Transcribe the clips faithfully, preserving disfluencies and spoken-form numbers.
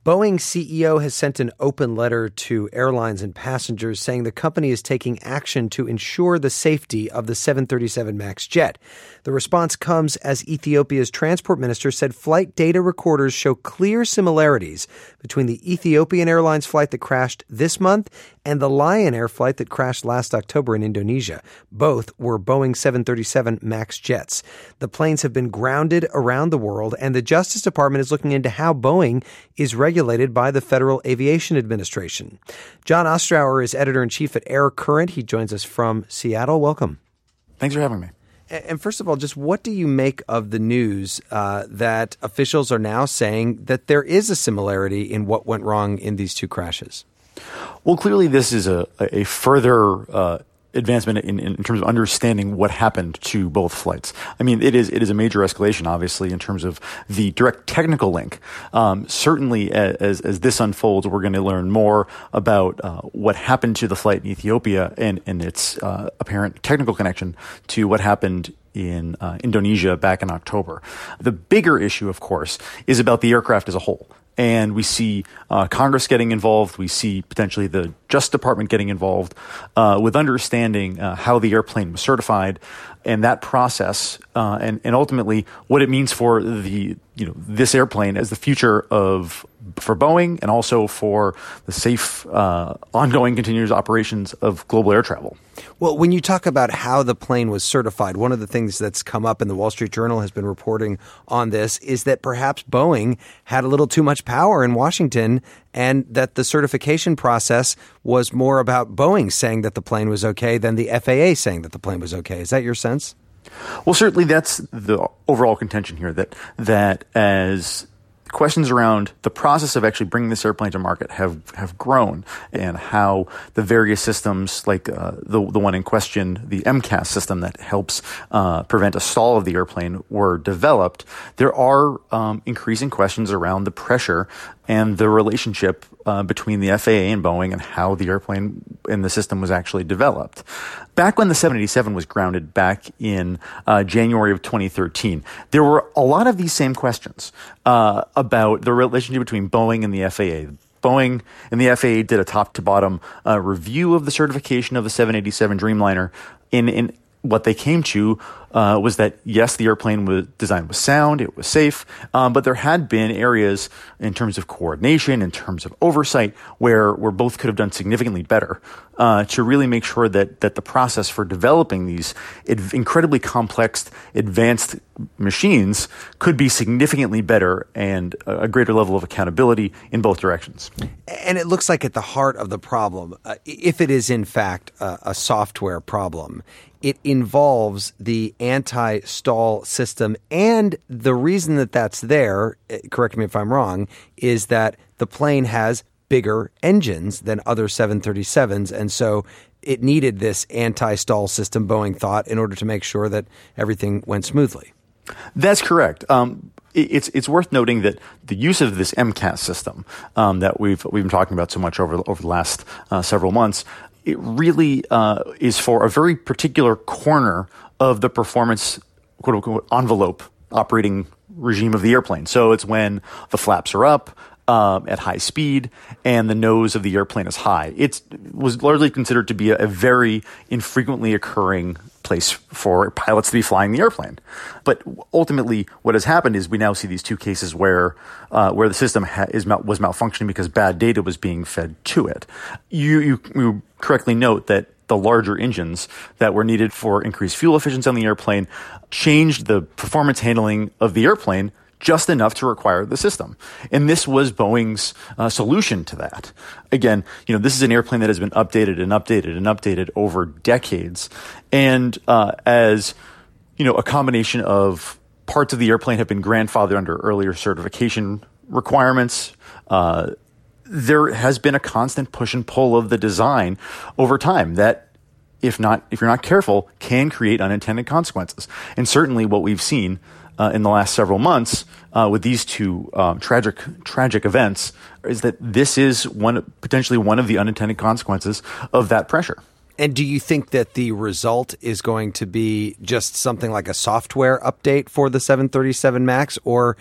Boeing C E O has sent an open letter to airlines and passengers saying the company is taking action to ensure the safety of the seven thirty-seven MAX jet. The response comes as Ethiopia's transport minister said flight data recorders show clear similarities between the Ethiopian Airlines flight that crashed this month and the Lion Air flight that crashed last October in Indonesia. Both were Boeing seven thirty-seven MAX jets. The planes have been grounded around the world, and the Justice Department is looking into how Boeing is regulated by the Federal Aviation Administration. John Ostrower is editor-in-chief at Air Current. He joins us from Seattle. Welcome. Thanks for having me. And first of all, just what do you make of the news uh, that officials are now saying that there is a similarity in what went wrong in these two crashes? Well, clearly this is a, a further uh, advancement in, in terms of understanding what happened to both flights. I mean, it is it is a major escalation, obviously, in terms of the direct technical link. Um, certainly, as as this unfolds, we're going to learn more about uh, what happened to the flight in Ethiopia and, and its uh, apparent technical connection to what happened in uh, Indonesia back in October. The bigger issue, of course, is about the aircraft as a whole. And we see uh, Congress getting involved. We see potentially the Justice Department getting involved uh, with understanding uh, how the airplane was certified and that process, uh, and, and ultimately what it means for the you know this airplane as the future of for Boeing and also for the safe, uh, ongoing, continuous operations of global air travel. Well, when you talk about how the plane was certified, one of the things that's come up in the Wall Street Journal has been reporting on this is that perhaps Boeing had a little too much power in Washington and that the certification process was more about Boeing saying that the plane was okay than the F A A saying that the plane was okay. Is that your sense? Well, certainly that's the overall contention here, that that as questions around the process of actually bringing this airplane to market have, have grown, and how the various systems, like uh, the the one in question, the M C A S system that helps uh, prevent a stall of the airplane, were developed. There are um, increasing questions around the pressure and the relationship uh, between the F A A and Boeing and how the airplane and the system was actually developed. Back when the seven eighty-seven was grounded back in uh, January of twenty thirteen, there were a lot of these same questions uh, about the relationship between Boeing and the F A A. Boeing and the F A A did a top-to-bottom uh, review of the certification of the seven eighty-seven Dreamliner. In, in what they came to uh, was that, yes, the airplane was design was sound, it was safe, um, but there had been areas in terms of coordination, in terms of oversight, where where both could have done significantly better uh, to really make sure that that the process for developing these ad- incredibly complex, advanced machines could be significantly better and a, a greater level of accountability in both directions. And it looks like at the heart of the problem, uh, if it is in fact a, a software problem, it involves the anti-stall system. And the reason that that's there, correct me if I'm wrong, is that the plane has bigger engines than other seven thirty-sevens. And so it needed this anti-stall system, Boeing thought, in order to make sure that everything went smoothly. That's correct. Um, It's it's worth noting that the use of this M C A S system um, that we've we've been talking about so much over over the last uh, several months, it really uh, is for a very particular corner of the performance, quote unquote, envelope operating regime of the airplane. So it's when the flaps are up um, at high speed and the nose of the airplane is high. It was largely considered to be a, a very infrequently occurring place for pilots to be flying the airplane. But ultimately, what has happened is we now see these two cases where uh, where the system ha- is mal- was malfunctioning because bad data was being fed to it. You, you you correctly note that the larger engines that were needed for increased fuel efficiency on the airplane changed the performance handling of the airplane just enough to require the system. And this was Boeing's uh, solution to that. Again, you know, this is an airplane that has been updated and updated and updated over decades. And uh, as, you know, a combination of parts of the airplane have been grandfathered under earlier certification requirements, uh, there has been a constant push and pull of the design over time that, if not, if you're not careful, can create unintended consequences. And certainly what we've seen Uh, in the last several months uh, with these two um, tragic tragic events is that this is one potentially one of the unintended consequences of that pressure. And do you think that the result is going to be just something like a software update for the seven thirty-seven MAX, or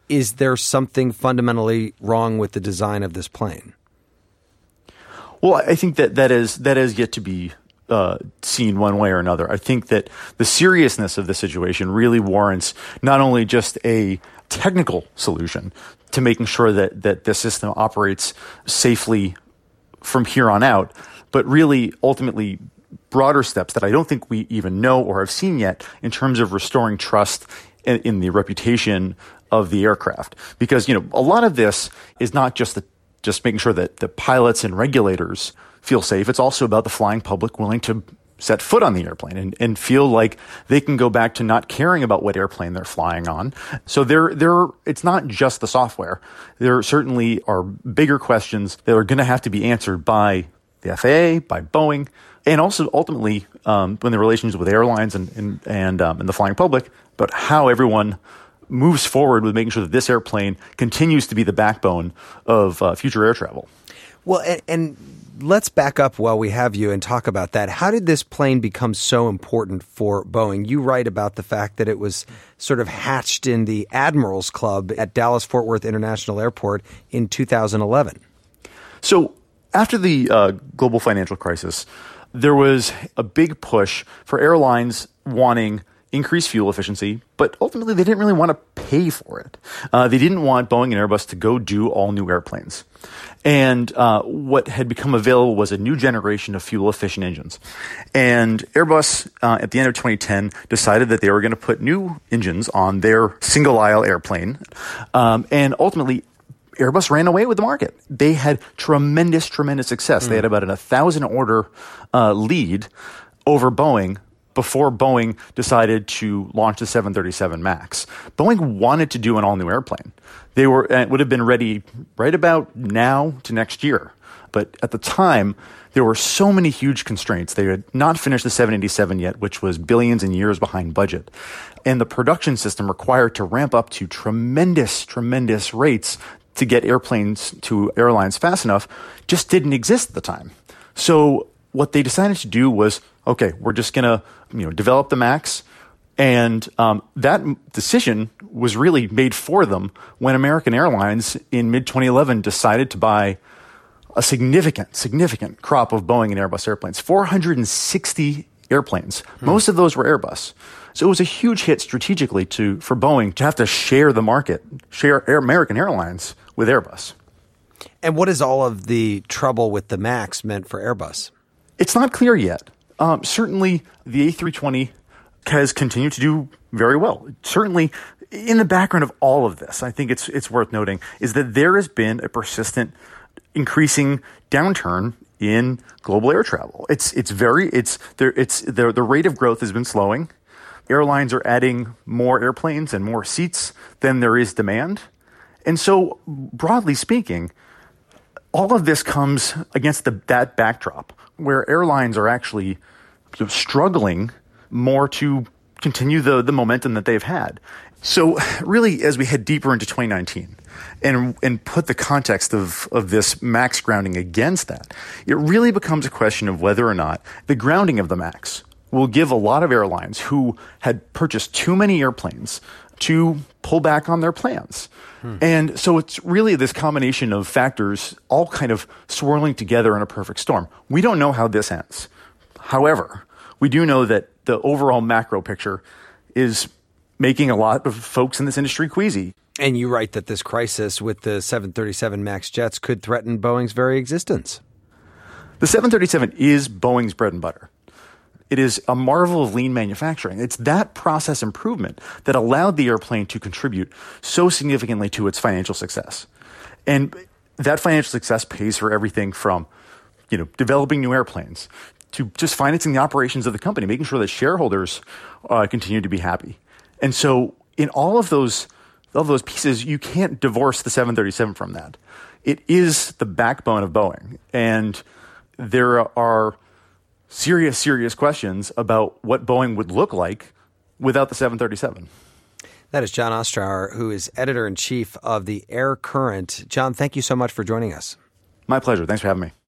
is there something fundamentally wrong with the design of this plane? Well, I think that that is that is yet to be uh, seen one way or another. I think that the seriousness of the situation really warrants not only just a technical solution to making sure that that the system operates safely from here on out, but really ultimately broader steps that I don't think we even know or have seen yet in terms of restoring trust in, in the reputation of the aircraft. Because, you know, a lot of this is not just the, just making sure that the pilots and regulators feel safe. It's also about the flying public willing to set foot on the airplane and, and feel like they can go back to not caring about what airplane they're flying on. So there, there, it's not just the software. There certainly are bigger questions that are going to have to be answered by the F A A, by Boeing, and also ultimately um, when the relations with airlines and and and, um, and the flying public, but how everyone moves forward with making sure that this airplane continues to be the backbone of uh, future air travel. Well, and, and let's back up while we have you and talk about that. How did this plane become so important for Boeing? You write about the fact that it was sort of hatched in the Admirals Club at Dallas-Fort Worth International Airport in two thousand eleven. So after the uh, global financial crisis, there was a big push for airlines wanting increased fuel efficiency, but ultimately they didn't really want to pay for it. Uh, they didn't want Boeing and Airbus to go do all new airplanes. And uh, what had become available was a new generation of fuel-efficient engines. And Airbus, uh, at the end of twenty ten, decided that they were going to put new engines on their single-aisle airplane. Um, and ultimately, Airbus ran away with the market. They had tremendous, tremendous success. Mm. They had about an one thousand order uh, lead over Boeing before Boeing decided to launch the seven thirty-seven MAX. Boeing wanted to do an all-new airplane. They were it would have been ready right about now to next year. But at the time, there were so many huge constraints. They had not finished the seven eighty-seven yet, which was billions and years behind budget. And the production system required to ramp up to tremendous, tremendous rates to get airplanes to airlines fast enough just didn't exist at the time. So what they decided to do was, okay, we're just going to, you know, develop the MAX. And um, that decision was really made for them when American Airlines in mid twenty eleven decided to buy a significant, significant crop of Boeing and Airbus airplanes, four hundred sixty airplanes. Hmm. Most of those were Airbus. So it was a huge hit strategically to for Boeing to have to share the market, share Air American Airlines with Airbus. And what has all of the trouble with the MAX meant for Airbus? It's not clear yet. Um, certainly, the A three twenty has continued to do very well. Certainly, in the background of all of this, I think it's it's worth noting, is that there has been a persistent, increasing downturn in global air travel. It's it's very it's there. It's the the rate of growth has been slowing. Airlines are adding more airplanes and more seats than there is demand. And so, broadly speaking, all of this comes against the, that backdrop where airlines are actually you know, struggling more to continue the, the momentum that they've had. So really, as we head deeper into twenty nineteen and and put the context of, of this MAX grounding against that, it really becomes a question of whether or not the grounding of the MAX will give a lot of airlines who had purchased too many airplanes to pull back on their plans. Hmm. And so it's really this combination of factors all kind of swirling together in a perfect storm. We don't know how this ends. However, we do know that the overall macro picture is making a lot of folks in this industry queasy. And you write that this crisis with the seven thirty-seven MAX jets could threaten Boeing's very existence. The seven thirty-seven is Boeing's bread and butter. It is a marvel of lean manufacturing. It's that process improvement that allowed the airplane to contribute so significantly to its financial success. And that financial success pays for everything from, you know, developing new airplanes to just financing the operations of the company, making sure that shareholders uh, continue to be happy. And so in all of those, all of those pieces, you can't divorce the seven thirty-seven from that. It is the backbone of Boeing. And there are serious, serious questions about what Boeing would look like without the seven thirty-seven. That is John Ostrower, who is editor-in-chief of the Air Current. John, thank you so much for joining us. My pleasure. Thanks for having me.